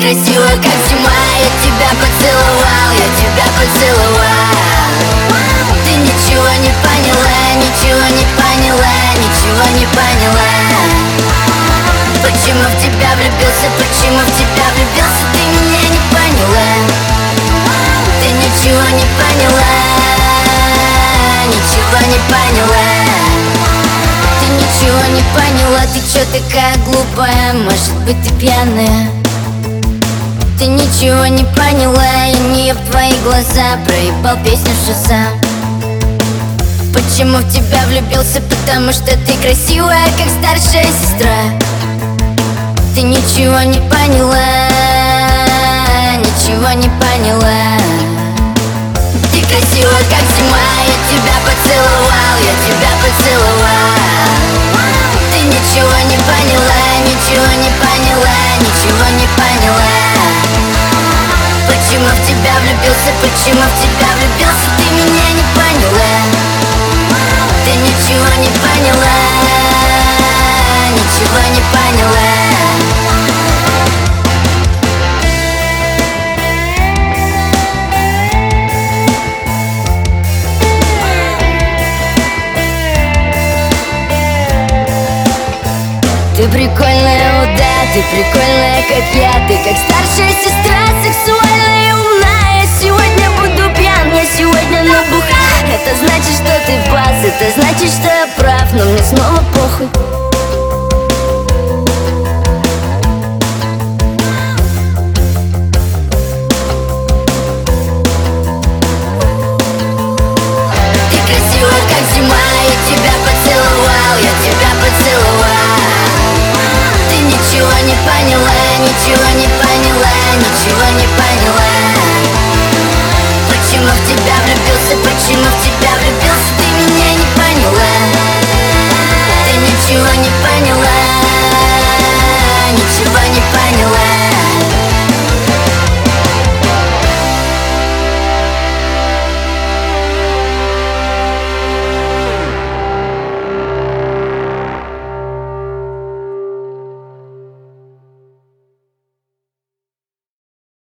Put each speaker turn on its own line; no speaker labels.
красивая, как зима. Я тебя поцеловал, я тебя поцеловал. Ты ничего не поняла, ничего не поняла, ничего не поняла. Почему в тебя влюбился, почему в тебя влюбился? Ты меня не поняла. Ты ничего не поняла, ничего не поняла. Ты ничего не поняла, ты чё такая глупая? Может быть, ты пьяная? Ты ничего не поняла, и не в твои глаза проебал песню Шазам. Почему в тебя влюбился? Потому что ты красивая, как старшая сестра. Ты ничего не поняла, ничего не поняла. Ты красивая, как зима. Я тебя поцеловал, я тебя поцеловал. Ты ничего не поняла, ничего не поняла, ничего не поняла. Почему в тебя влюбился, почему в тебя влюбился? Ты меня не поняла. Ты ничего не поняла, ничего не поняла. Ты прикольная, о да, ты прикольная, как я. Ты как старшая сестра, сексуальная и умная. Я сегодня буду пьян, я сегодня набуха. Это значит, что ты пас, это значит, что я прав. Но мне снова похуй. Ты красивая, как зима. Я тебя поцеловал, я тебя поцеловал. Ты ничего не поняла, ничего не поняла, ничего не поняла. Почему в тебя